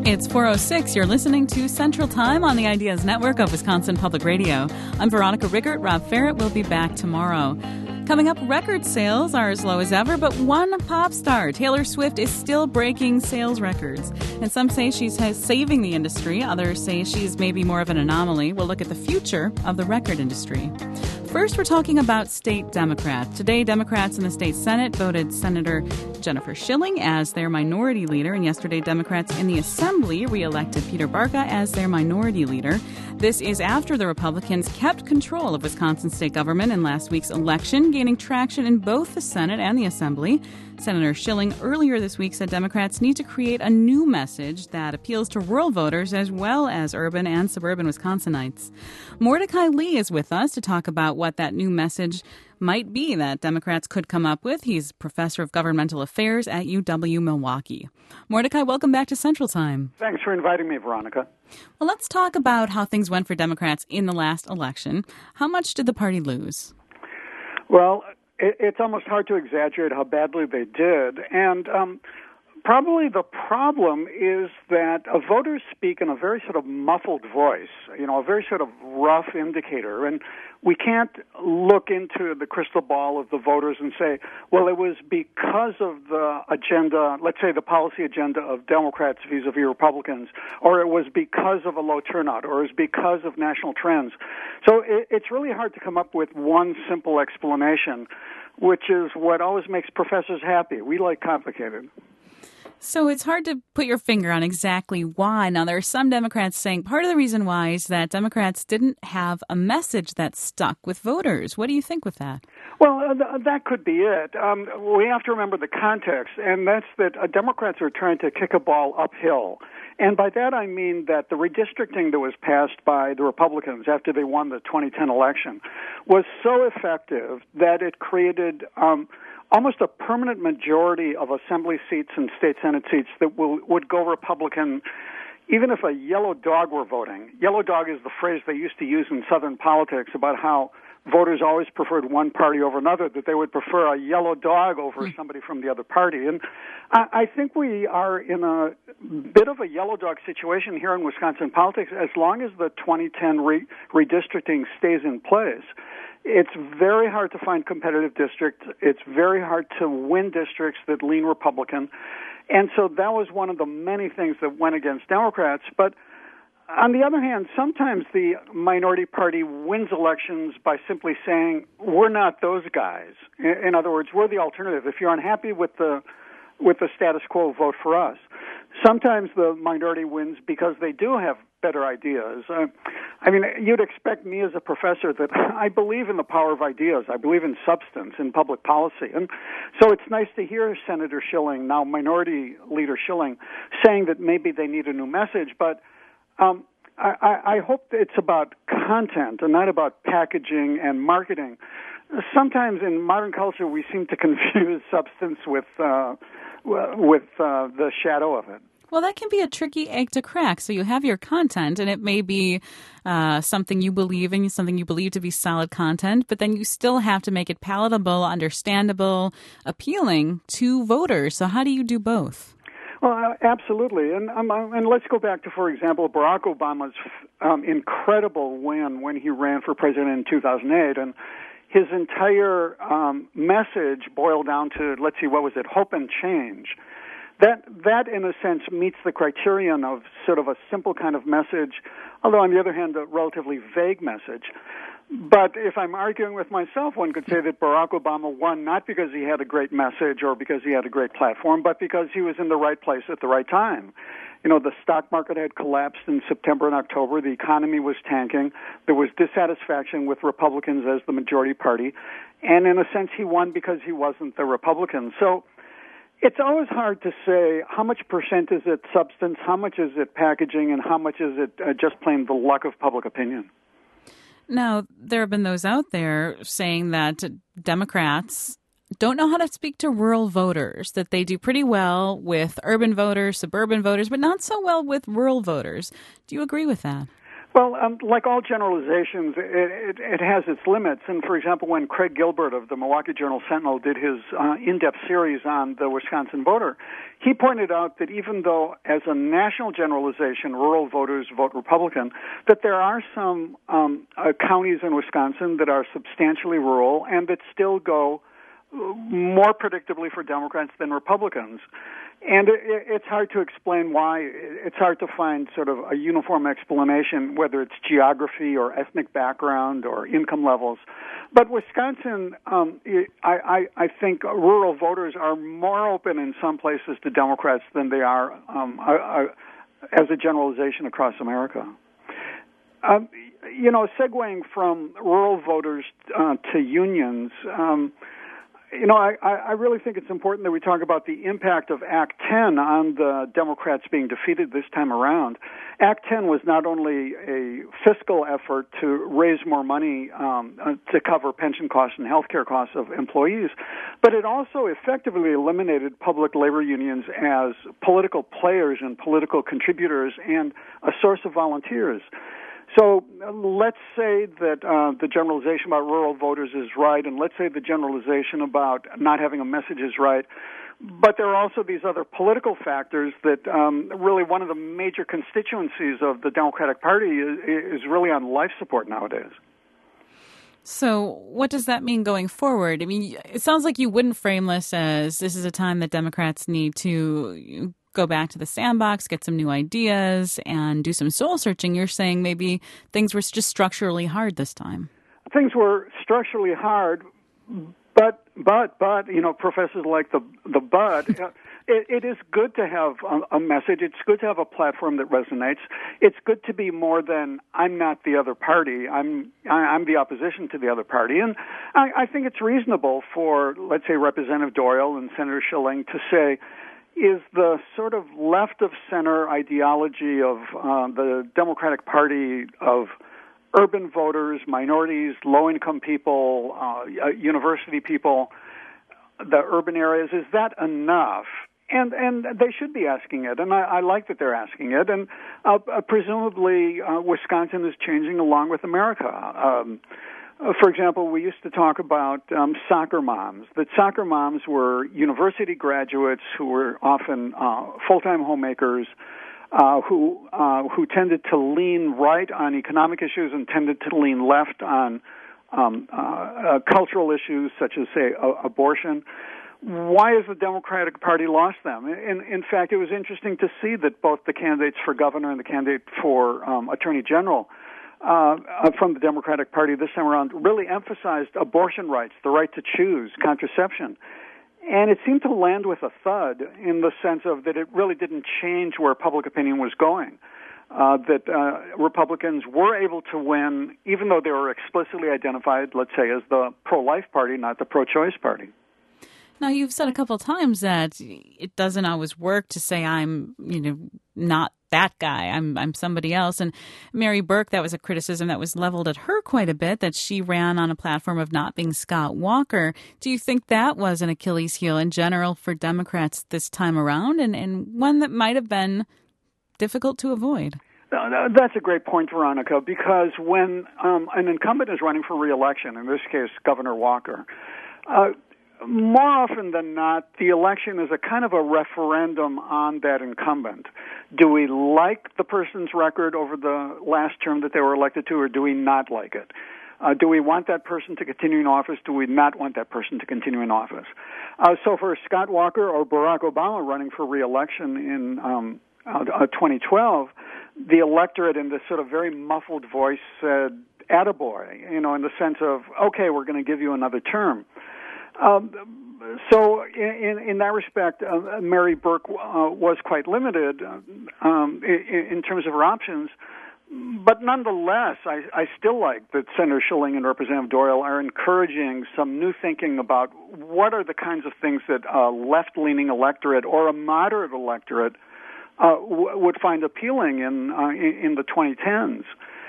It's 4:06. You're listening to Central Time on the Ideas Network of Wisconsin Public Radio. I'm Veronica Rickert. Rob Ferrett will be back tomorrow. Coming up, record sales are as low as ever, but one pop star, Taylor Swift, is still breaking sales records. And some say she's saving the industry. Others say she's maybe more of an anomaly. We'll look at the future of the record industry. First, we're talking about state Democrats. Today, Democrats in the state Senate voted Senator Jennifer Schilling as their minority leader, and yesterday, Democrats in the Assembly re-elected Peter Barca as their minority leader. This is after the Republicans kept control of Wisconsin state government in last week's election, gaining traction in both the Senate and the Assembly. Senator Schilling earlier this week said Democrats need to create a new message that appeals to rural voters as well as urban and suburban Wisconsinites. Mordecai Lee is with us to talk about what that new message might be that Democrats could come up with. He's professor of governmental affairs at UW-Milwaukee. Mordecai, welcome back to Central Time. Thanks for inviting me, Veronica. Well, let's talk about how things went for Democrats in the last election. How much did the party lose? Well, it's almost hard to exaggerate how badly they did. And probably the problem is that voters speak in a very sort of muffled voice, a very sort of rough indicator. And we can't look into the crystal ball of the voters and say, well, it was because of the agenda, let's say the policy agenda of Democrats vis-a-vis Republicans, or it was because of a low turnout, or it was because of national trends. So it's really hard to come up with one simple explanation, which is what always makes professors happy. We like complicated. So it's hard to put your finger on exactly why. Now, there are some Democrats saying part of the reason why is that Democrats didn't have a message that stuck with voters. What do you think with that? Well, that could be it. We have to remember the context, and that's that Democrats are trying to kick a ball uphill. And by that I mean that the redistricting that was passed by the Republicans after they won the 2010 election was so effective that it created almost a permanent majority of assembly seats and state Senate seats that would go Republican, even if a yellow dog were voting. Yellow dog is the phrase they used to use in Southern politics about how voters always preferred one party over another, that they would prefer a yellow dog over somebody from the other party. And I think we are in a bit of a yellow dog situation here in Wisconsin politics as long as the 2010 redistricting stays in place. It's very hard to find competitive districts. It's very hard to win districts that lean Republican. And so that was one of the many things that went against Democrats. But on the other hand, sometimes the minority party wins elections by simply saying, we're not those guys. In other words, we're the alternative. If you're unhappy with the status quo, vote for us. Sometimes the minority wins because they do have better ideas. You'd expect me as a professor that I believe in the power of ideas. I believe in substance in public policy. And so it's nice to hear Senator Schilling, now Minority Leader Schilling, saying that maybe they need a new message. But I hope it's about content and not about packaging and marketing. Sometimes in modern culture we seem to confuse substance with the shadow of it. Well, that can be a tricky egg to crack. So you have your content, and it may be something you believe in, something you believe to be solid content, but then you still have to make it palatable, understandable, appealing to voters. So how do you do both? Well, absolutely. And let's go back to, for example, Barack Obama's incredible win when he ran for president in 2008. And his entire message boiled down to, hope and change. That, in a sense, meets the criterion of sort of a simple kind of message, although, on the other hand, a relatively vague message. But if I'm arguing with myself, one could say that Barack Obama won not because he had a great message or because he had a great platform, but because he was in the right place at the right time. The stock market had collapsed in September and October. The economy was tanking. There was dissatisfaction with Republicans as the majority party. And in a sense, he won because he wasn't the Republican. So it's always hard to say how much percent is it substance, how much is it packaging, and how much is it just plain the luck of public opinion. Now, there have been those out there saying that Democrats don't know how to speak to rural voters, that they do pretty well with urban voters, suburban voters, but not so well with rural voters. Do you agree with that? Well, like all generalizations, it has its limits. And for example, when Craig Gilbert of the Milwaukee Journal-Sentinel did his in-depth series on the Wisconsin voter, he pointed out that even though, as a national generalization, rural voters vote Republican, that there are some counties in Wisconsin that are substantially rural and that still go more predictably for Democrats than Republicans. And it's hard to explain why. It's hard to find sort of a uniform explanation, whether it's geography or ethnic background or income levels. But Wisconsin, I think rural voters are more open in some places to Democrats than they are as a generalization across America. Segueing from rural voters to unions, I really think it's important that we talk about the impact of Act 10 on the Democrats being defeated this time around. Act 10 was not only a fiscal effort to raise more money to cover pension costs and health care costs of employees, but it also effectively eliminated public labor unions as political players and political contributors and a source of volunteers. So let's say that the generalization about rural voters is right, and let's say the generalization about not having a message is right. But there are also these other political factors that really one of the major constituencies of the Democratic Party is really on life support nowadays. So what does that mean going forward? I mean, it sounds like you wouldn't frame this as this is a time that Democrats need to go back to the sandbox, get some new ideas, and do some soul searching. You're saying maybe things were just structurally hard this time. Things were structurally hard, but professors like the Bud, it is good to have a message. It's good to have a platform that resonates. It's good to be more than I'm not the other party. I'm the opposition to the other party. And I think it's reasonable for, let's say, Representative Doyle and Senator Schilling to say, is the sort of left-of-center ideology of the Democratic Party of urban voters, minorities, low-income people, university people, the urban areas, is that enough? And they should be asking it, and I like that they're asking it. And presumably Wisconsin is changing along with America. For example, we used to talk about soccer moms, that soccer moms were university graduates who were often full-time homemakers who tended to lean right on economic issues and tended to lean left on cultural issues such as, say, abortion. Why has the Democratic Party lost them? In fact, it was interesting to see that both the candidates for governor and the candidate for attorney general from the Democratic Party this time around really emphasized abortion rights, the right to choose, contraception. And it seemed to land with a thud in the sense of that it really didn't change where public opinion was going, that Republicans were able to win, even though they were explicitly identified, let's say, as the pro-life party, not the pro-choice party. Now, you've said a couple of times that it doesn't always work to say I'm, not that guy. I'm somebody else. And Mary Burke, that was a criticism that was leveled at her quite a bit, that she ran on a platform of not being Scott Walker. Do you think that was an Achilles heel in general for Democrats this time around, and one that might have been difficult to avoid? That's a great point, Veronica, because when an incumbent is running for re-election, in this case Governor Walker, more often than not, the election is a kind of a referendum on that incumbent. Do we like the person's record over the last term that they were elected to, or do we not like it? Do we want that person to continue in office? Do we not want that person to continue in office? So for Scott Walker or Barack Obama running for re-election in 2012, the electorate in this sort of very muffled voice said, attaboy, in the sense of, okay, we're going to give you another term. So in that respect, Mary Burke was quite limited in terms of her options. But nonetheless, I still like that Senator Schilling and Representative Doyle are encouraging some new thinking about what are the kinds of things that a left-leaning electorate or a moderate electorate would find appealing in the 2010s.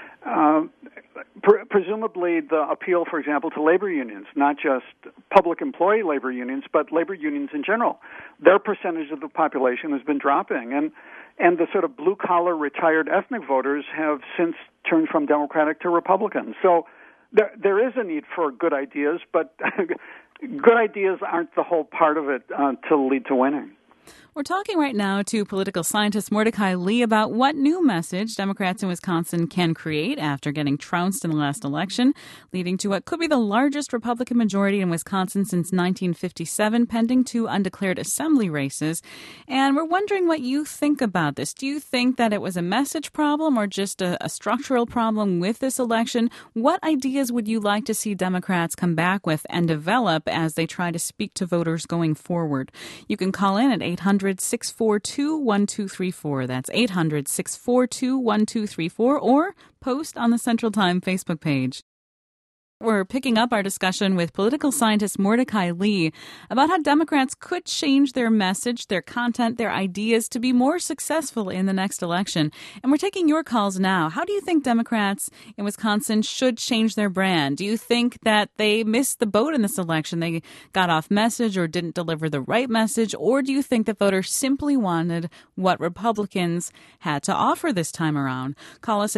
Presumably the appeal, for example, to labor unions, not just public employee labor unions, but labor unions in general. Their percentage of the population has been dropping, and the sort of blue-collar retired ethnic voters have since turned from Democratic to Republican. So there is a need for good ideas, but good ideas aren't the whole part of it to lead to winning. We're talking right now to political scientist Mordecai Lee about what new message Democrats in Wisconsin can create after getting trounced in the last election, leading to what could be the largest Republican majority in Wisconsin since 1957, pending 2 undeclared assembly races. And we're wondering what you think about this. Do you think that it was a message problem or just a structural problem with this election? What ideas would you like to see Democrats come back with and develop as they try to speak to voters going forward? You can call in at 800-642-1234. That's 800-642-1234, or post on the Central Time Facebook page. We're picking up our discussion with political scientist Mordecai Lee about how Democrats could change their message, their content, their ideas to be more successful in the next election. And we're taking your calls now. How do you think Democrats in Wisconsin should change their brand? Do you think that they missed the boat in this election? They got off message or didn't deliver the right message? Or do you think that voters simply wanted what Republicans had to offer this time around? Call us at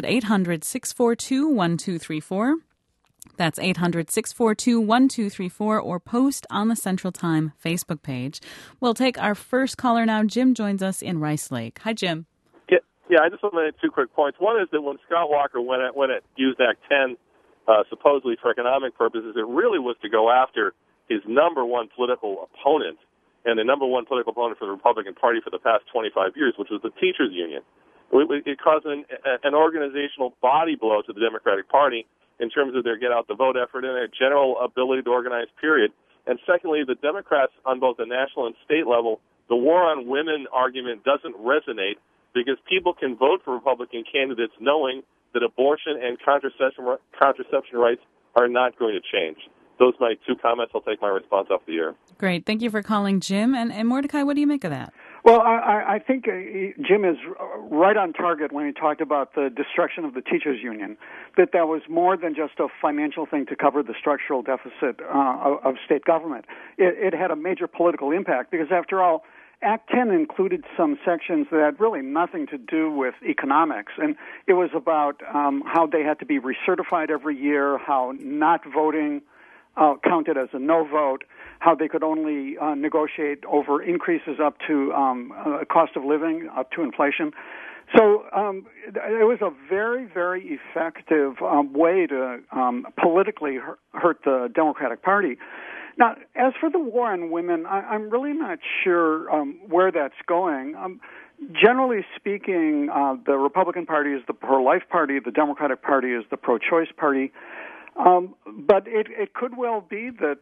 800-642-1234. That's 800-642-1234, or post on the Central Time Facebook page. We'll take our first caller now. Jim joins us in Rice Lake. Hi, Jim. Yeah, I just want to make 2 quick points. One is that when Scott Walker went at used Act 10 supposedly for economic purposes, it really was to go after his number one political opponent and the number one political opponent for the Republican Party for the past 25 years, which was the teachers union. It caused an organizational body blow to the Democratic Party in terms of their get-out-the-vote effort and their general ability to organize, period. And secondly, the Democrats on both the national and state level, the war on women argument doesn't resonate because people can vote for Republican candidates knowing that abortion and contraception rights are not going to change. Those are my 2 comments. I'll take my response off the air. Great. Thank you for calling, Jim. And Mordecai, what do you make of that? Well, I think Jim is right on target when he talked about the destruction of the teachers union, that was more than just a financial thing to cover the structural deficit of state government. It had a major political impact because, after all, Act 10 included some sections that had really nothing to do with economics, and it was about how they had to be recertified every year, how not voting counted as a no vote, how they could only negotiate over increases up to cost of living, up to inflation. So it was a very, very effective way to politically hurt the Democratic Party. Now, as for the war on women, I'm really not sure where that's going. Generally speaking, the Republican Party is the pro-life party, the Democratic Party is the pro-choice party. But it could well be that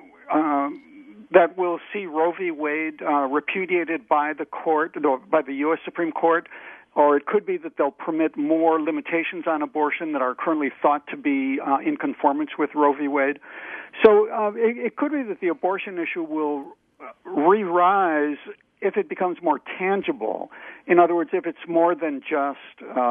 that we'll see Roe v. Wade repudiated by the court, by the U.S. Supreme Court, or it could be that they'll permit more limitations on abortion that are currently thought to be in conformance with Roe v. Wade. So it could be that the abortion issue will re-rise if it becomes more tangible. In other words, if it's more than just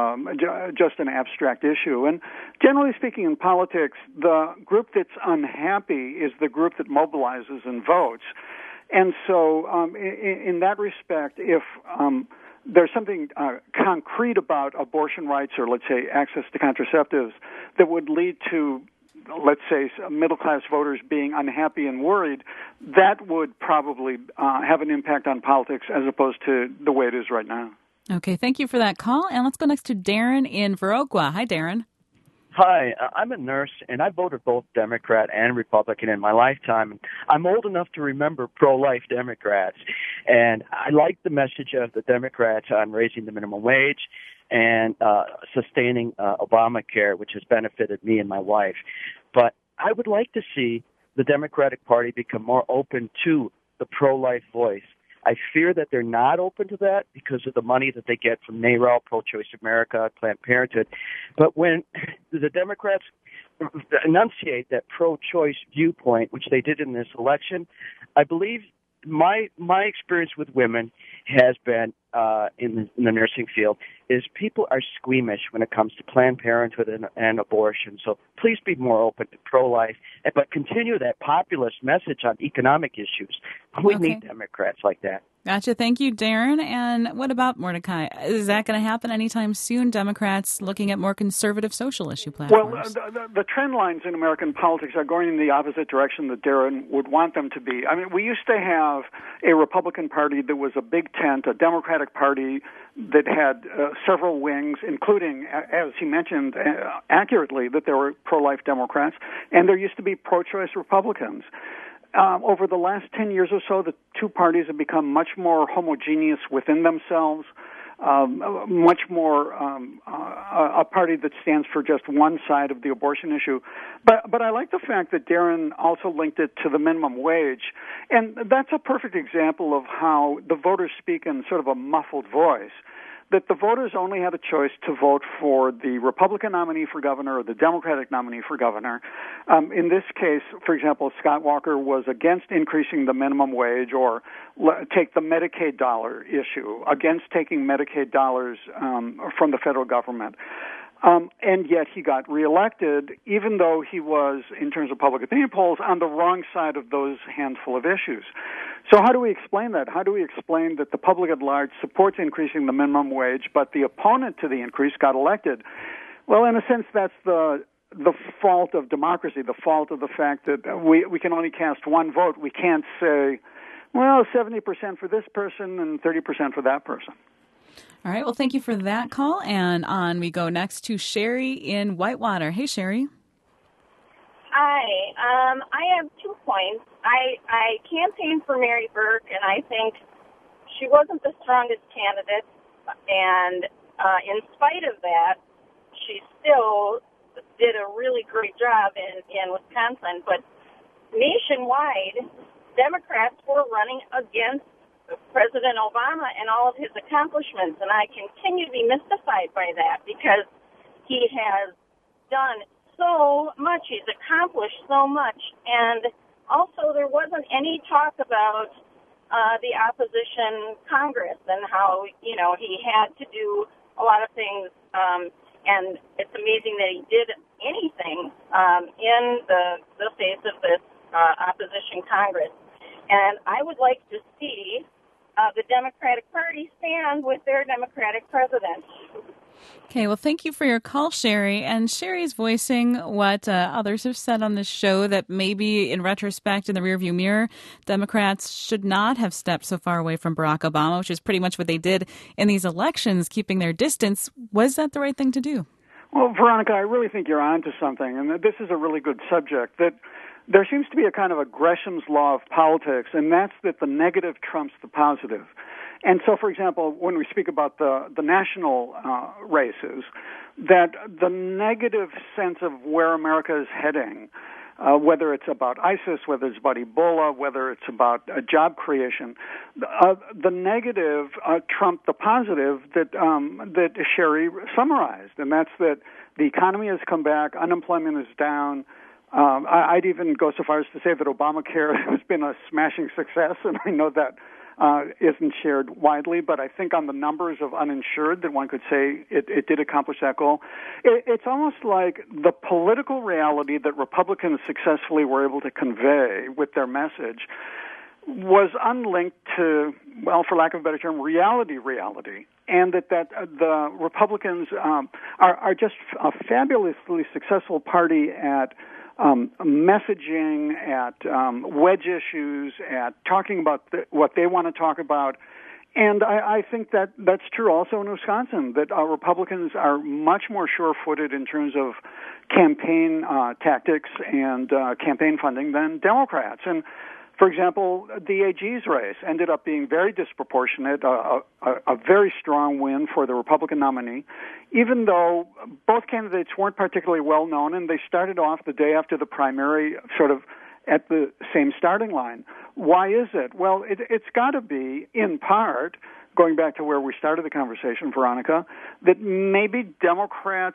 an abstract issue. And generally speaking, in politics, the group that's unhappy is the group that mobilizes and votes. And so in that respect, if there's something concrete about abortion rights or, let's say, access to contraceptives that would lead to, let's say, middle-class voters being unhappy and worried, that would probably have an impact on politics as opposed to the way it is right now. Okay, thank you for that call. And let's go next to Darren in Viroqua. Hi, Darren. Hi, I'm a nurse, and I voted both Democrat and Republican in my lifetime. I'm old enough to remember pro-life Democrats, and I like the message of the Democrats on raising the minimum wage and sustaining Obamacare, which has benefited me and my wife. But I would like to see the Democratic Party become more open to the pro-life voice. I fear that they're not open to that because of the money that they get from NARAL, Pro-Choice America, Planned Parenthood. But when the Democrats enunciate that pro-choice viewpoint, which they did in this election, I believe my experience with women has been in the nursing field is people are squeamish when it comes to Planned Parenthood and abortion. So please be more open to pro-life, but continue that populist message on economic issues. We need Democrats like that. Gotcha. Thank you, Darren. And what about Mordecai? Is that going to happen anytime soon? Democrats looking at more conservative social issue platforms? Well, the trend lines in American politics are going in the opposite direction that Darren would want them to be. I mean, we used to have a Republican Party that was a big tent, a Democratic Party that had several wings, including, as he mentioned accurately, that there were pro-life Democrats, and there used to be pro-choice Republicans. Over the last 10 years or so, the two parties have become much more homogeneous within themselves, much more a party that stands for just one side of the abortion issue. But I like the fact that Darren also linked it to the minimum wage, and that's a perfect example of how the voters speak in sort of a muffled voice. That the voters only had a choice to vote for the Republican nominee for governor or the Democratic nominee for governor. In this case, for example, Scott Walker was against increasing the minimum wage or take the Medicaid dollar issue, against taking Medicaid dollars from the federal government. And yet he got reelected, even though he was, in terms of public opinion polls, on the wrong side of those handful of issues. So how do we explain that? How do we explain that the public at large supports increasing the minimum wage, but the opponent to the increase got elected? Well, in a sense, that's the fault of democracy, the fault of the fact that we can only cast one vote. We can't say, well, 70% for this person and 30% for that person. All right. Well, thank you for that call. And on we go next to Sherry in Whitewater. Hey, Sherry. Hi. I have 2 points. I campaigned for Mary Burke, and I think she wasn't the strongest candidate. And in spite of that, she still did a really great job in Wisconsin. But nationwide, Democrats were running against President Obama and all of his accomplishments, and I continue to be mystified by that because he has done so much, he's accomplished so much, and also there wasn't any talk about the opposition Congress and how, he had to do a lot of things, and it's amazing that he did anything in the face of this opposition Congress. And I would like to see the Democratic Party stand with their Democratic president. Okay, well, thank you for your call, Sherry. And Sherry's voicing what others have said on this show, that maybe in retrospect, in the rearview mirror, Democrats should not have stepped so far away from Barack Obama, which is pretty much what they did in these elections, keeping their distance. Was that the right thing to do? Well, Veronica, I really think you're on to something, and this is a really good subject. That there seems to be a kind of a Gresham's law of politics, and that's that the negative trumps the positive. And so, for example, when we speak about the national races, that the negative sense of where America is heading, whether it's about ISIS, whether it's about Ebola, whether it's about job creation, the negative trumped the positive that Sherry summarized, and that's that the economy has come back, unemployment is down. I'd even go so far as to say that Obamacare has been a smashing success, and I know that isn't shared widely, but I think on the numbers of uninsured that one could say it did accomplish that goal. It's almost like the political reality that Republicans successfully were able to convey with their message was unlinked to, well, for lack of a better term, reality, and that the Republicans are just a fabulously successful party at messaging, at wedge issues, at talking about what they want to talk about. And I think that that's true also in Wisconsin, that Republicans are much more sure-footed in terms of campaign tactics and campaign funding than Democrats. And for example, the AG's race ended up being very disproportionate, a very strong win for the Republican nominee, even though both candidates weren't particularly well known, and they started off the day after the primary sort of at the same starting line. Why is it? Well, it's got to be, in part, going back to where we started the conversation, Veronica, that maybe Democrats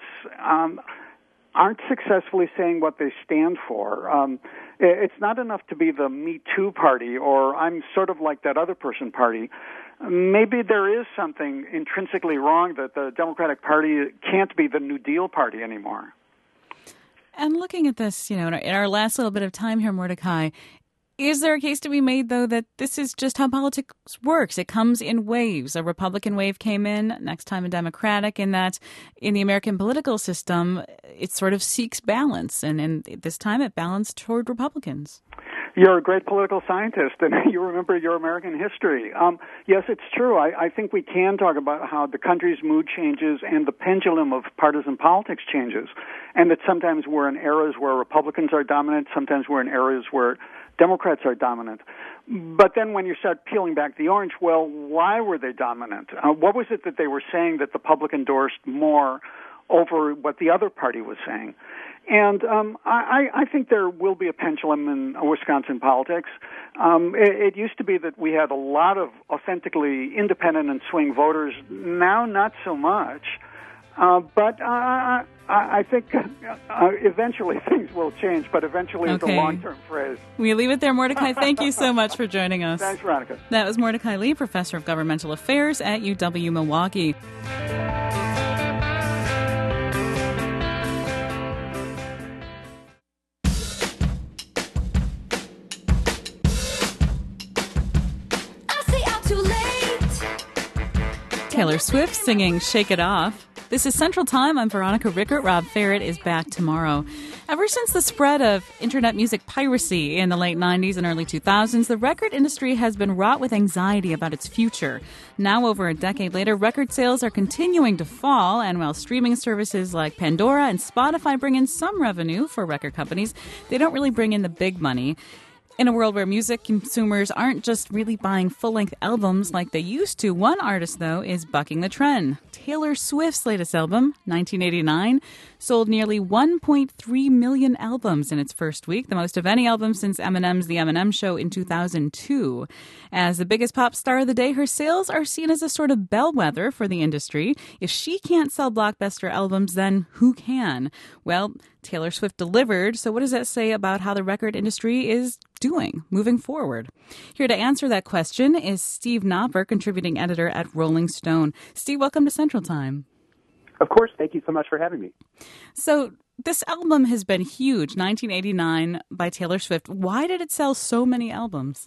aren't successfully saying what they stand for. It's not enough to be the Me Too party or I'm sort of like that other person party. Maybe there is something intrinsically wrong that the Democratic Party can't be the New Deal party anymore. And looking at this, in our last little bit of time here, Mordecai, Is there a case to be made, though, that this is just how politics works? It comes in waves. A Republican wave came in, next time a Democratic, and that in the American political system, it sort of seeks balance. And this time it balanced toward Republicans. You're a great political scientist, and you remember your American history. Yes, it's true. I think we can talk about how the country's mood changes and the pendulum of partisan politics changes, and that sometimes we're in eras where Republicans are dominant, sometimes we're in eras where Democrats are dominant. But then when you start peeling back the orange, well, why were they dominant? What was it that they were saying that the public endorsed more over what the other party was saying? And I think there will be a pendulum in Wisconsin politics. It used to be that we had a lot of authentically independent and swing voters. Now, not so much. But I think eventually things will change, but eventually is a long-term phrase. We leave it there. Mordecai, thank you so much for joining us. Thanks, Veronica. That was Mordecai Lee, Professor of Governmental Affairs at UW-Milwaukee. Taylor Swift singing Shake It Off. This is Central Time. I'm Veronica Rickert. Rob Ferret is back tomorrow. Ever since the spread of internet music piracy in the late 90s and early 2000s, the record industry has been wrought with anxiety about its future. Now, over a decade later, record sales are continuing to fall, and while streaming services like Pandora and Spotify bring in some revenue for record companies, they don't really bring in the big money. In a world where music consumers aren't just really buying full-length albums like they used to, one artist, though, is bucking the trend. Taylor Swift's latest album, 1989, sold nearly 1.3 million albums in its first week, the most of any album since Eminem's The Eminem Show in 2002. As the biggest pop star of the day, her sales are seen as a sort of bellwether for the industry. If she can't sell blockbuster albums, then who can? Well, Taylor Swift delivered, so what does that say about how the record industry is doing moving forward? Here to answer that question is Steve Knopper, contributing editor at Rolling Stone. Steve, welcome to Central Time. Of course. Thank you so much for having me. So this album has been huge, 1989 by Taylor Swift. Why did it sell so many albums?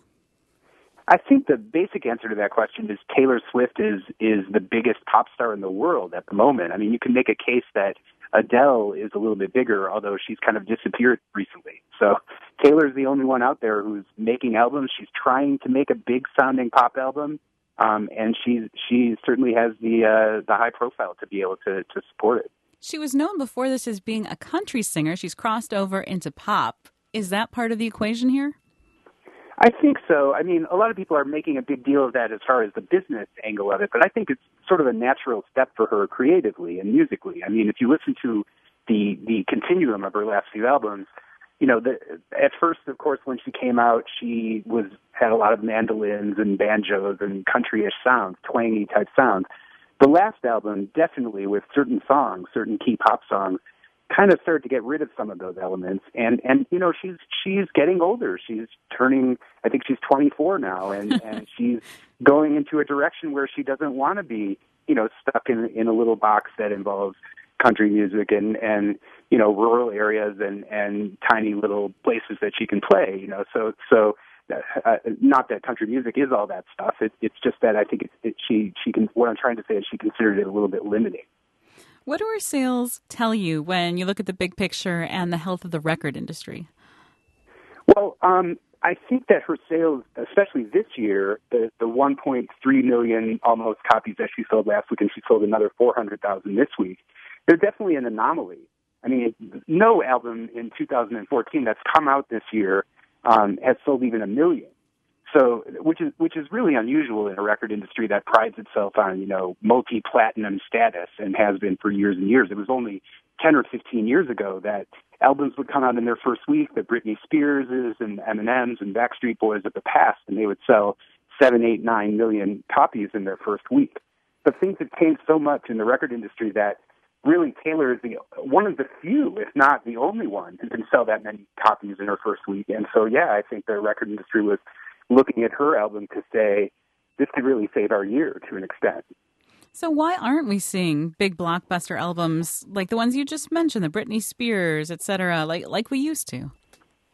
I think the basic answer to that question is Taylor Swift is the biggest pop star in the world at the moment. I mean, you can make a case that Adele is a little bit bigger, although she's kind of disappeared recently. So Taylor's the only one out there who's making albums. She's trying to make a big-sounding pop album, and she certainly has the high profile to be able to support it. She was known before this as being a country singer. She's crossed over into pop. Is that part of the equation here? I think so. I mean, a lot of people are making a big deal of that as far as the business angle of it, but I think it's sort of a natural step for her creatively and musically. I mean, if you listen to the continuum of her last few albums, you know, at first, of course, when she came out, she had a lot of mandolins and banjos and country-ish sounds, twangy type sounds. The last album, definitely with certain songs, certain key pop songs, kind of started to get rid of some of those elements. And you know, she's getting older. She's turning, I think she's 24 now, and she's going into a direction where she doesn't want to be, you know, stuck in a little box that involves country music and you know, rural areas and tiny little places that she can play, you know. So not that country music is all that stuff. It's just that I think she can. What I'm trying to say is she considered it a little bit limiting. What do her sales tell you when you look at the big picture and the health of the record industry? Well, I think that her sales, especially this year, the 1.3 million almost copies that she sold last week, and she sold another 400,000 this week, they're definitely an anomaly. I mean, no album in 2014 that's come out this year has sold even 1 million. So, which is really unusual in a record industry that prides itself on, you know, multi-platinum status and has been for years and years. It was only 10 or 15 years ago that albums would come out in their first week, the Britney Spearses and Eminems and Backstreet Boys of the past, and they would sell 7, 8, 9 million copies in their first week. But things have changed so much in the record industry that really Taylor is one of the few, if not the only one, who can sell that many copies in her first week. And so, yeah, I think the record industry was looking at her album to say, this could really save our year to an extent. So why aren't we seeing big blockbuster albums like the ones you just mentioned, the Britney Spears, et cetera, like we used to?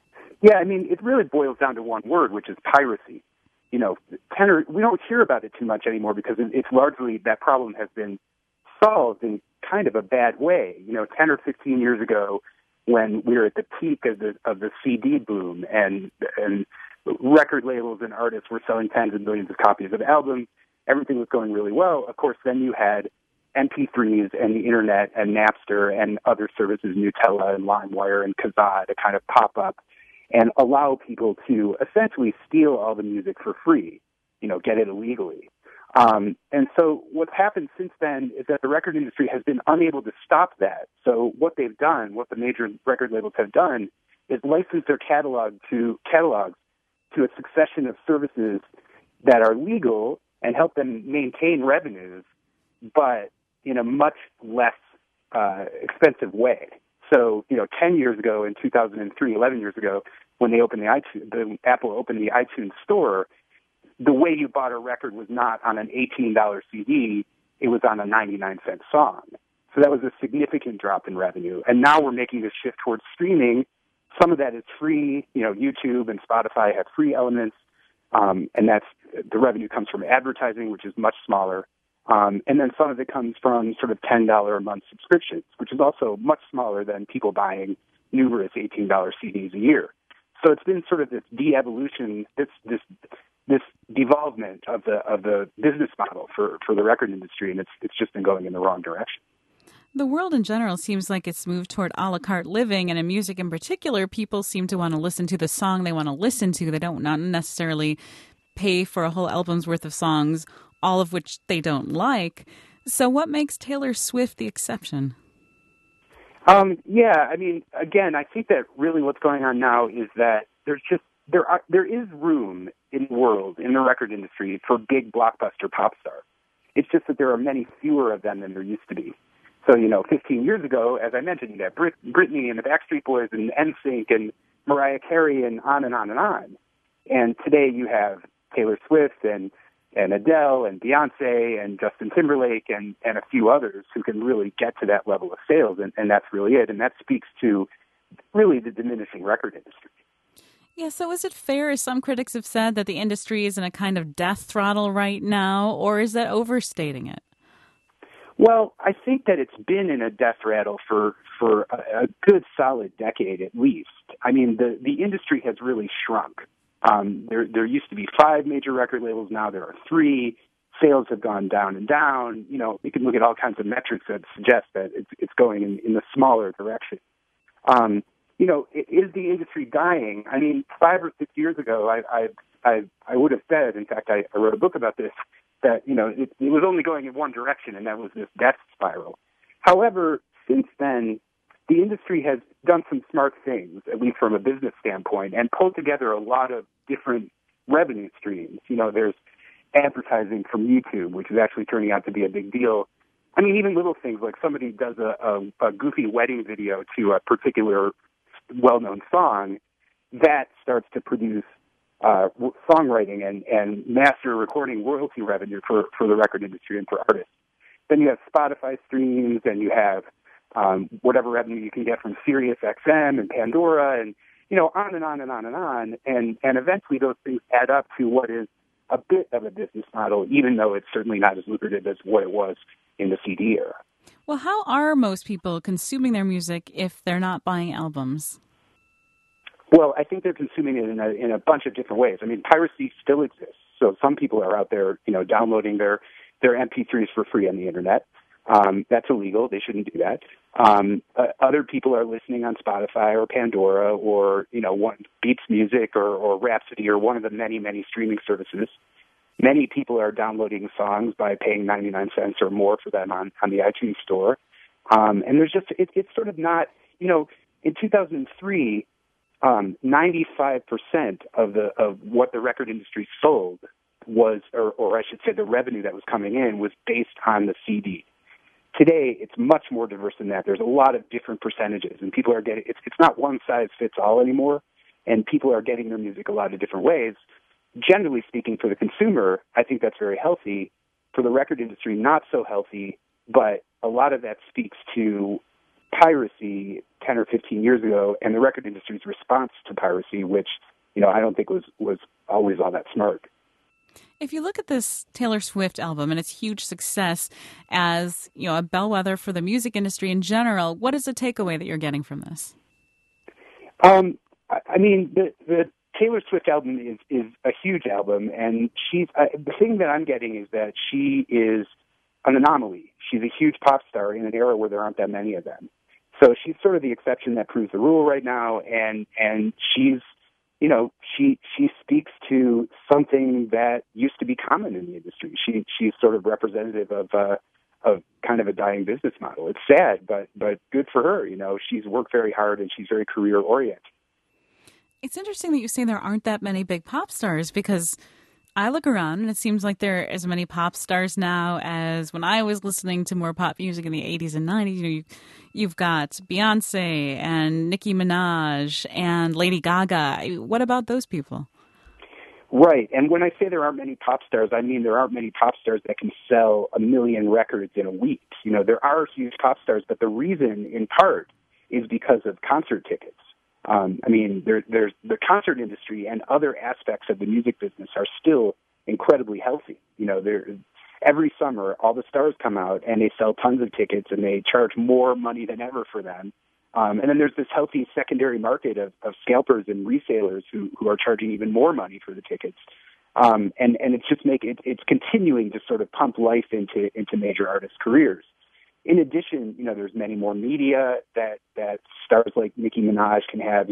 Yeah, I mean, it really boils down to one word, which is piracy. You know, we don't hear about it too much anymore because it's largely, that problem has been solved in kind of a bad way. You know, 10 or 15 years ago, when we were at the peak of the CD boom, and record labels and artists were selling tens of millions of copies of albums, everything was going really well. Of course, then you had MP3s and the internet and Napster and other services, Nutella and LimeWire and Kazaa, to kind of pop up and allow people to essentially steal all the music for free, you know, get it illegally. And so what's happened since then is that the record industry has been unable to stop that. So what they've done, what the major record labels have done, is license their catalogs to a succession of services that are legal and help them maintain revenues, but in a much less expensive way. So, you know, 10 years ago in 2003, 11 years ago, when they opened Apple opened the iTunes store, the way you bought a record was not on an $18 CD, it was on a 99-cent song. So that was a significant drop in revenue. And now we're making this shift towards streaming. Some of that is free. You know, YouTube and Spotify have free elements, and that's the revenue comes from advertising, which is much smaller. And then some of it comes from sort of $10 a month subscriptions, which is also much smaller than people buying numerous $18 CDs a year. So it's been sort of this de-evolution, this devolvement of the business model for the record industry, and it's just been going in the wrong direction. The world in general seems like it's moved toward a la carte living, and in music in particular, people seem to want to listen to the song they want to listen to. They don't not necessarily pay for a whole album's worth of songs, all of which they don't like. So what makes Taylor Swift the exception? Yeah, I mean, again, I think that really what's going on now is that there is room in the world, in the record industry, for big blockbuster pop stars. It's just that there are many fewer of them than there used to be. So, you know, 15 years ago, as I mentioned, you had Britney and the Backstreet Boys and NSYNC and Mariah Carey and on and on and on. And today you have Taylor Swift and Adele and Beyonce and Justin Timberlake and a few others who can really get to that level of sales, and that's really it. And that speaks to really the diminishing record industry. Yeah, so is it fair, as some critics have said, that the industry is in a kind of death throttle right now, or is that overstating it? Well, I think that it's been in a death rattle for a good solid decade at least. I mean, the industry has really shrunk. There used to be 5 major record labels. Now there are 3. Sales have gone down and down. You know, you can look at all kinds of metrics that suggest that it's going in the smaller direction. You know, is the industry dying? I mean, 5 or 6 years ago, I would have said, in fact, I wrote a book about this, that, you know, it was only going in one direction, and that was this death spiral. However, since then, the industry has done some smart things, at least from a business standpoint, and pulled together a lot of different revenue streams. You know, there's advertising from YouTube, which is actually turning out to be a big deal. I mean, even little things like somebody does a goofy wedding video to a particular well-known song, that starts to produce songwriting and master recording royalty revenue for the record industry and for artists. Then you have Spotify streams, and you have whatever revenue you can get from Sirius XM and Pandora, and, you know, on and on and on and on. And eventually those things add up to what is a bit of a business model, even though it's certainly not as lucrative as what it was in the CD era. Well, how are most people consuming their music if they're not buying albums? Well, I think they're consuming it in a bunch of different ways. I mean, piracy still exists. So some people are out there, you know, downloading their MP3s for free on the internet. That's illegal. They shouldn't do that. Other people are listening on Spotify or Pandora or, you know, Beats Music or Rhapsody or one of the many, many streaming services. Many people are downloading songs by paying 99 cents or more for them on the iTunes store. And there's just, it's sort of not, you know, in 2003, 95% of what the record industry sold was, or I should say the revenue that was coming in was based on the CD. Today, it's much more diverse than that. There's a lot of different percentages, and people are getting, it's not one size fits all anymore, and people are getting their music a lot of different ways. Generally speaking, for the consumer, I think that's very healthy. For the record industry, not so healthy, but a lot of that speaks to piracy 10 or 15 years ago and the record industry's response to piracy, which, I don't think was always all that smart. If you look at this Taylor Swift album and its huge success as, a bellwether for the music industry in general, what is the takeaway that you're getting from this? The Taylor Swift album is a huge album, and the thing that I'm getting is that she is an anomaly. She's a huge pop star in an era where there aren't that many of them. So she's sort of the exception that proves the rule right now, and she's, she speaks to something that used to be common in the industry. She's sort of representative of kind of a dying business model. It's sad, but good for her. She's worked very hard and she's very career oriented. It's interesting that you say there aren't that many big pop stars, because I look around and it seems like there are as many pop stars now as when I was listening to more pop music in the 80s and 90s. You've got Beyonce and Nicki Minaj and Lady Gaga. What about those people? Right. And when I say there aren't many pop stars, I mean there aren't many pop stars that can sell 1 million records in a week. There are huge pop stars, but the reason, in part, is because of concert tickets. There's the concert industry and other aspects of the music business are still incredibly healthy. Every summer, all the stars come out and they sell tons of tickets and they charge more money than ever for them. And then there's this healthy secondary market of scalpers and resellers who are charging even more money for the tickets. And it's just it's continuing to sort of pump life into major artists' careers. In addition, there's many more media that stars like Nicki Minaj can have,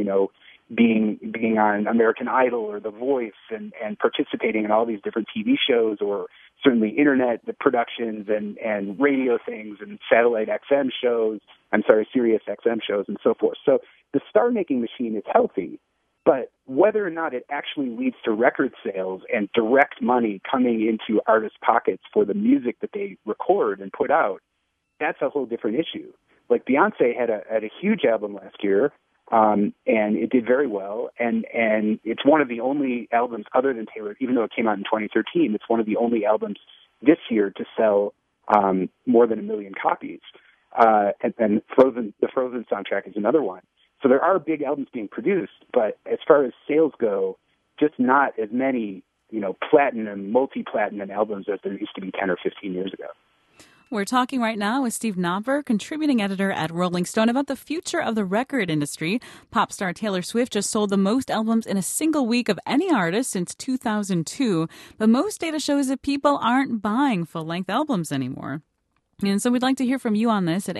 being on American Idol or The Voice and participating in all these different TV shows, or certainly internet productions and radio things and satellite XM shows, Sirius XM shows and so forth. So the star-making machine is healthy, but whether or not it actually leads to record sales and direct money coming into artists' pockets for the music that they record and put out, that's a whole different issue. Like Beyonce had a huge album last year, and it did very well, and it's one of the only albums other than Taylor, even though it came out in 2013, it's one of the only albums this year to sell more than 1 million copies. And the Frozen soundtrack is another one. So there are big albums being produced, but as far as sales go, just not as many, platinum, multi-platinum albums as there used to be 10 or 15 years ago. We're talking right now with Steve Knopper, contributing editor at Rolling Stone, about the future of the record industry. Pop star Taylor Swift just sold the most albums in a single week of any artist since 2002, but most data shows that people aren't buying full-length albums anymore. And so we'd like to hear from you on this at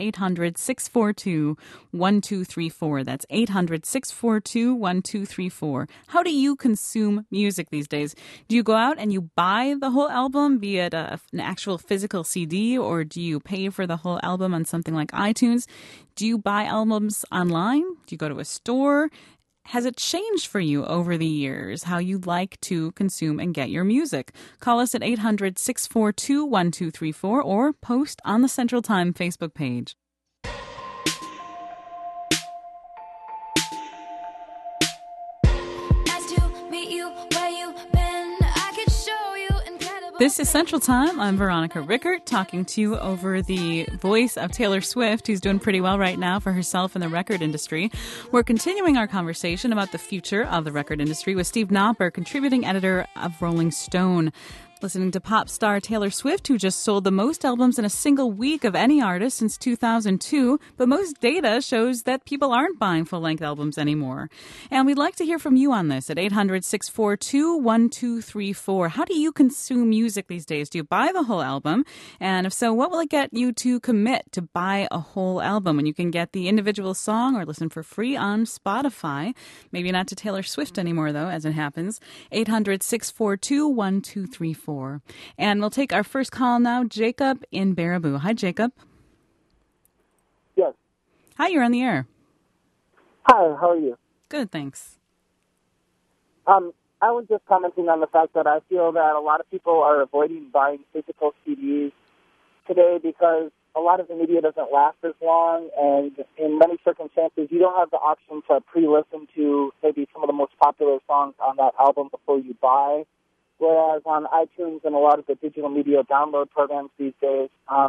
800-642-1234. That's 800-642-1234. How do you consume music these days? Do you go out and you buy the whole album, be it an actual physical CD, or do you pay for the whole album on something like iTunes? Do you buy albums online? Do you go to a store? Has it changed for you over the years how you like to consume and get your music? Call us at 800-642-1234 or post on the Central Time Facebook page. This is Central Time. I'm Veronica Rickert, talking to you over the voice of Taylor Swift, who's doing pretty well right now for herself in the record industry. We're continuing our conversation about the future of the record industry with Steve Knopper, contributing editor of Rolling Stone. Listening to pop star Taylor Swift, who just sold the most albums in a single week of any artist since 2002, but most data shows that people aren't buying full-length albums anymore. And we'd like to hear from you on this at 800-642-1234. How do you consume music these days? Do you buy the whole album? And if so, what will it get you to commit to buy a whole album when you can get the individual song or listen for free on Spotify? Maybe not to Taylor Swift anymore, though, as it happens. 800-642-1234. And we'll take our first call now. Jacob in Baraboo. Hi, Jacob. Yes. Hi, you're on the air. Hi, how are you? Good, thanks. I was just commenting on the fact that I feel that a lot of people are avoiding buying physical CDs today because a lot of the media doesn't last as long, and in many circumstances, you don't have the option to pre-listen to maybe some of the most popular songs on that album before you buy. Whereas on iTunes and a lot of the digital media download programs these days,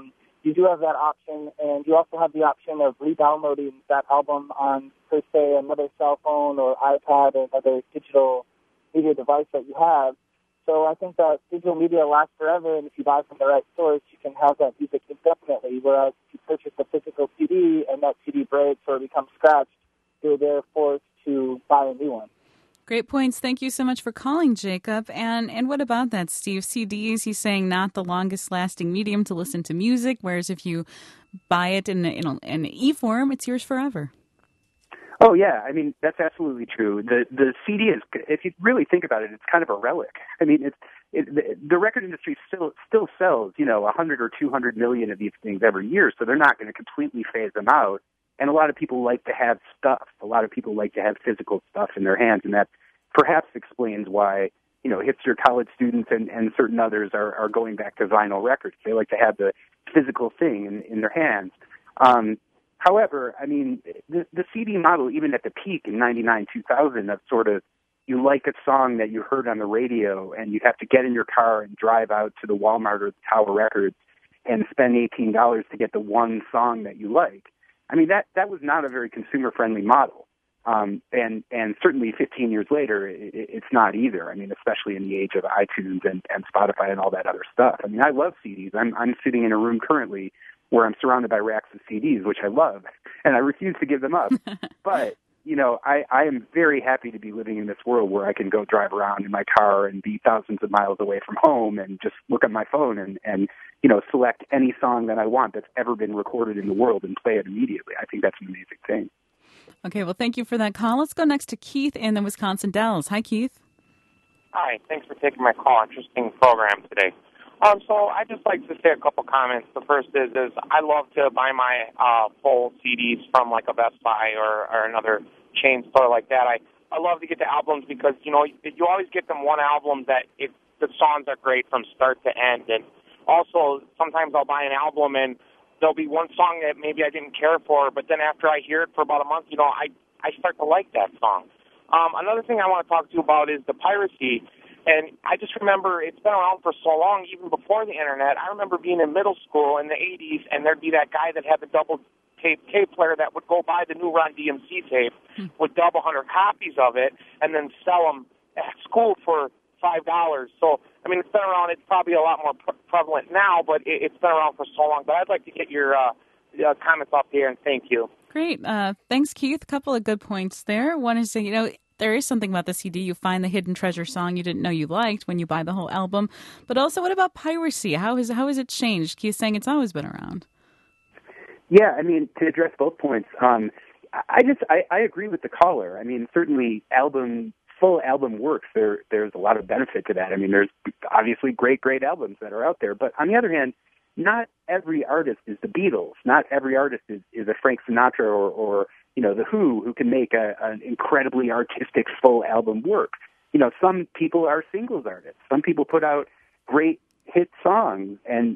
you do have that option, and you also have the option of re-downloading that album on, per se, another cell phone or iPad or another digital media device that you have. So I think that digital media lasts forever, and if you buy from the right source, you can have that music indefinitely, whereas if you purchase a physical CD and that CD breaks or becomes scratched, you're there forced to buy a new one. Great points. Thank you so much for calling, Jacob. And what about that, Steve? CDs, he's saying, not the longest-lasting medium to listen to music, whereas if you buy it in an e-form, it's yours forever. Oh, yeah. I mean, that's absolutely true. The CD is, if you really think about it, it's kind of a relic. I mean, the record industry still sells, 100 or 200 million of these things every year, so they're not going to completely phase them out. And a lot of people like to have stuff. A lot of people like to have physical stuff in their hands, and that perhaps explains why, hipster college students and certain others are going back to vinyl records. They like to have the physical thing in their hands. However, I mean, the CD model, even at the peak in 99, 2000, of sort of, you like a song that you heard on the radio, and you'd have to get in your car and drive out to the Walmart or the Tower Records and spend $18 to get the one song that you like. I mean, that was not a very consumer-friendly model. And certainly 15 years later, it's not either. I mean, especially in the age of iTunes and Spotify and all that other stuff. I mean, I love CDs. I'm sitting in a room currently where I'm surrounded by racks of CDs, which I love, and I refuse to give them up. But, I am very happy to be living in this world where I can go drive around in my car and be thousands of miles away from home and just look at my phone and select any song that I want that's ever been recorded in the world and play it immediately. I think that's an amazing thing. Okay, well, thank you for that call. Let's go next to Keith in the Wisconsin Dells. Hi, Keith. Hi, thanks for taking my call. Interesting program today. So I just like to say a couple comments. The first is I love to buy my full CDs from like a Best Buy or another chain store like that. I love to get the albums because, you always get them one album that the songs are great from start to end. And also, sometimes I'll buy an album and there'll be one song that maybe I didn't care for, but then after I hear it for about a month, I start to like that song. Another thing I want to talk to you about is the piracy. And I just remember it's been around for so long, even before the Internet. I remember being in middle school in the 80s, and there'd be that guy that had the double tape player that would go buy the new Run DMC tape, would dub 100 copies of it, and then sell them at school for $5. So, I mean, it's been around. It's probably a lot more prevalent now, but it's been around for so long. But I'd like to get your comments off here, and thank you. Great. Thanks, Keith. A couple of good points there. One is, there is something about the CD. You find the hidden treasure song you didn't know you liked when you buy the whole album. But also, what about piracy? How has it changed? Keith's saying it's always been around. Yeah, I mean, to address both points, I agree with the caller. I mean, certainly full album works. There's a lot of benefit to that. I mean, there's obviously great albums that are out there. But on the other hand, not every artist is the Beatles. Not every artist is a Frank Sinatra or the Who can make an incredibly artistic full album work. Some people are singles artists. Some people put out great hit songs, and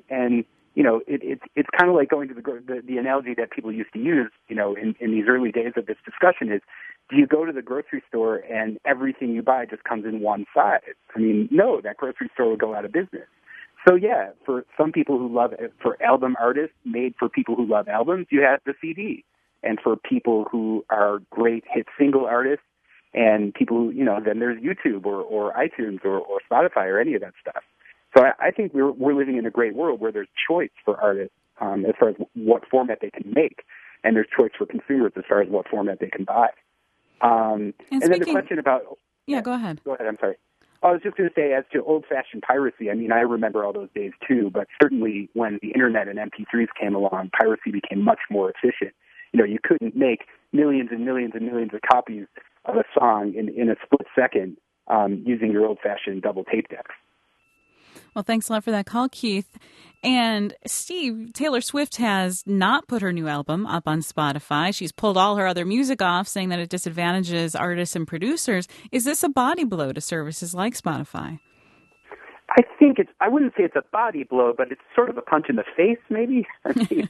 it's kind of like going to the analogy that people used to use, in these early days of this discussion is, do you go to the grocery store and everything you buy just comes in one size? I mean, no, that grocery store will go out of business. So yeah, for some people who love it, for album artists made for people who love albums, you have the CD. And for people who are great hit single artists and people who, then there's YouTube or iTunes or Spotify or any of that stuff. So I think we're living in a great world where there's choice for artists as far as what format they can make, and there's choice for consumers as far as what format they can buy. And then the question about... Yeah, go ahead. Go ahead, I'm sorry. I was just going to say, as to old-fashioned piracy, I mean, I remember all those days too, but certainly when the Internet and MP3s came along, piracy became much more efficient. You couldn't make millions and millions and millions of copies of a song in a split second using your old-fashioned double tape decks. Well, thanks a lot for that call, Keith. And Steve, Taylor Swift has not put her new album up on Spotify. She's pulled all her other music off, saying that it disadvantages artists and producers. Is this a body blow to services like Spotify? I think I wouldn't say it's a body blow, but it's sort of a punch in the face, maybe. I mean,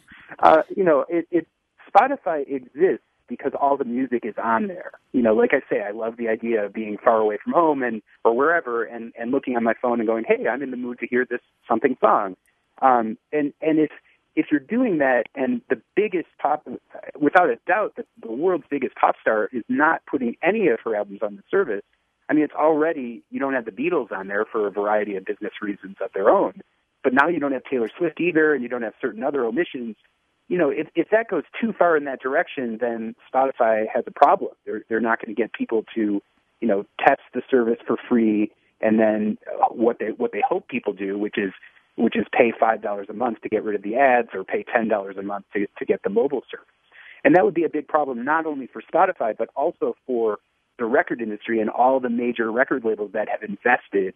Spotify exists because all the music is on there. Like I say, I love the idea of being far away from home or wherever and looking on my phone and going, hey, I'm in the mood to hear this something song. And if you're doing that, and the biggest without a doubt, the world's biggest pop star is not putting any of her albums on the service. I mean, it's already, you don't have the Beatles on there for a variety of business reasons of their own, but now you don't have Taylor Swift either, and you don't have certain other omissions. You know, if that goes too far in that direction, then Spotify has a problem. They're not going to get people to, you know, test the service for free, and then what they hope people do, which is pay $5 a month to get rid of the ads, or pay $10 a month to get the mobile service. And that would be a big problem not only for Spotify, but also for the record industry and all the major record labels that have invested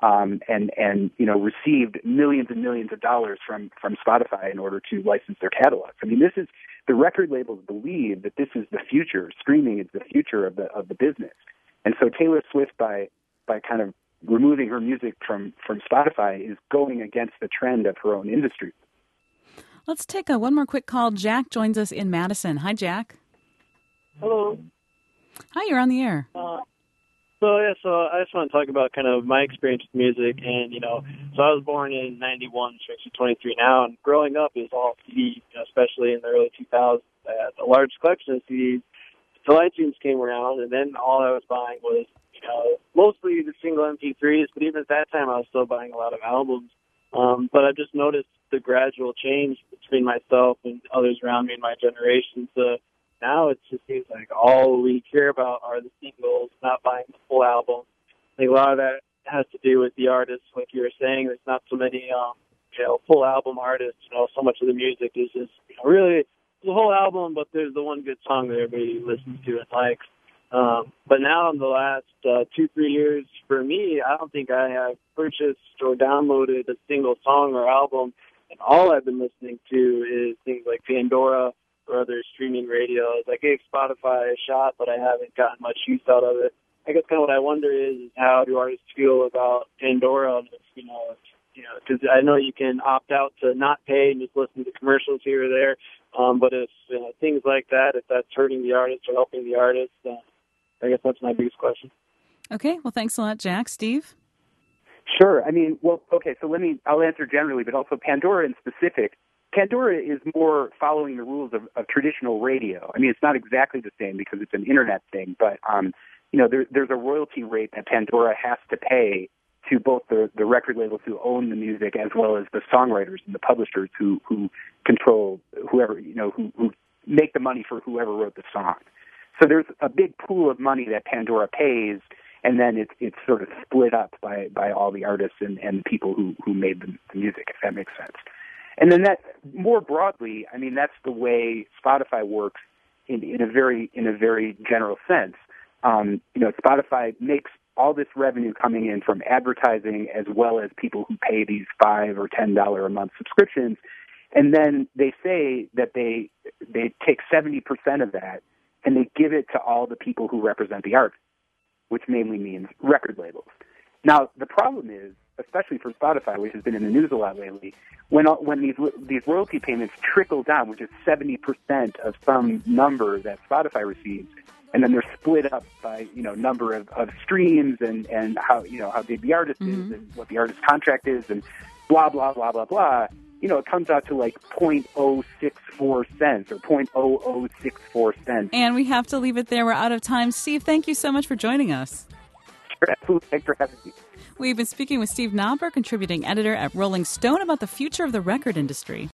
and you know, received millions and millions of dollars from Spotify in order to license their catalogs. I mean, the record labels believe that this is the future. Streaming is the future of the business. And so Taylor Swift, by kind of removing her music from Spotify, is going against the trend of her own industry. Let's take one more quick call. Jack joins us in Madison. Hi, Jack. Hello. Hi, you're on the air. So I just want to talk about kind of my experience with music, and so I was born in '91, so I'm 23 now, and growing up is all CDs, especially in the early 2000s. I had a large collection of CDs until iTunes came around, and then all I was buying was mostly the single MP3s, but even at that time I was still buying a lot of albums. But I've just noticed the gradual change between myself and others around me in my generation. So now it just seems like all we care about are the singles, not buying the full album. I think a lot of that has to do with the artists, like you were saying. There's not so many, full album artists. So much of the music is just really the whole album, but there's the one good song that everybody listens to and likes. But now in the last 2-3 years, for me, I don't think I have purchased or downloaded a single song or album, and all I've been listening to is things like Pandora or other streaming radios. I gave Spotify a shot, but I haven't gotten much use out of it. I guess kind of what I wonder is how do artists feel about Pandora? Because I know you can opt out to not pay and just listen to commercials here or there. But if things like that, if that's hurting the artist or helping the artist, I guess that's my biggest question. Okay. Well, thanks a lot, Jack. Steve? Sure. I mean, well, okay, so I'll answer generally, but also Pandora in specific. Pandora is more following the rules of traditional radio. I mean, it's not exactly the same because it's an internet thing, but, there's a royalty rate that Pandora has to pay to both the record labels who own the music as well as the songwriters and the publishers who control whoever, who make the money for whoever wrote the song. So there's a big pool of money that Pandora pays, and then it's sort of split up by all the artists and people who made the music, if that makes sense. And then that, more broadly, I mean, that's the way Spotify works in a very general sense. Spotify makes all this revenue coming in from advertising as well as people who pay these $5 or $10 a month subscriptions, and then they say that they take 70% of that and they give it to all the people who represent the artist, which mainly means record labels. Now, the problem is, especially for Spotify, which has been in the news a lot lately, when these royalty payments trickle down, which is 70% of some number that Spotify receives, and then they're split up by number of streams and how big the artist is and what the artist's contract is and blah blah blah blah blah. It comes out to like 0.064 cents or 0.0064 cents. And we have to leave it there. We're out of time. Steve, thank you so much for joining us. Sure, absolutely. Thanks for having me. We've been speaking with Steve Knobber, contributing editor at Rolling Stone, about the future of the record industry.